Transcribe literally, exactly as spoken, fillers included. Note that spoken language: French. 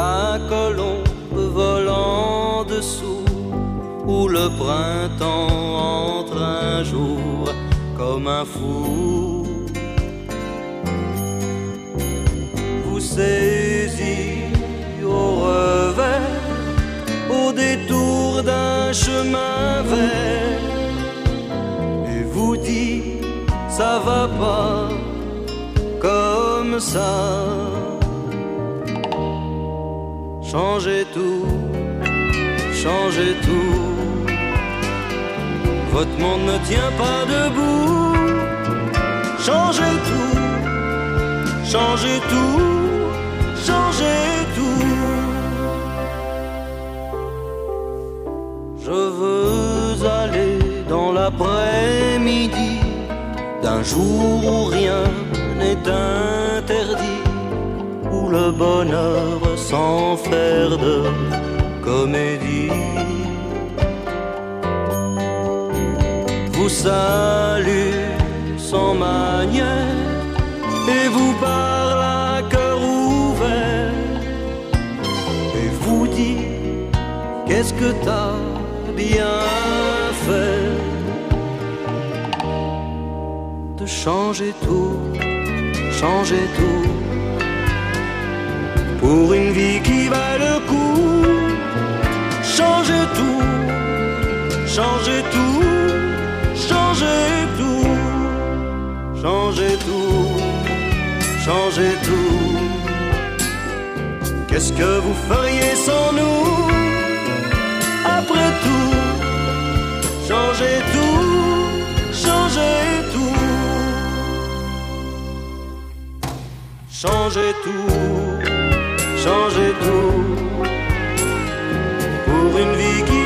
la colombe volant dessous, où le printemps entre un jour comme un fou. Vous saisit au revers, au détour d'un chemin vert, et vous dit ça va pas comme ça. Changez tout, changez tout, votre monde ne tient pas debout. Changez tout, changez tout, changez tout. Je veux aller dans l'après-midi d'un jour où rien n'est interdit, où le bonheur sans faire de comédie vous salue sans manière et vous parle à cœur ouvert et vous dit qu'est-ce que t'as bien fait de changer tout, changer tout pour une vie qui va le coup. Changer tout, changer tout, changer tout, changer tout, changer tout. Qu'est-ce que vous feriez sans nous? Après tout, changer tout, changer tout, changer tout, changer tout pour une vie qui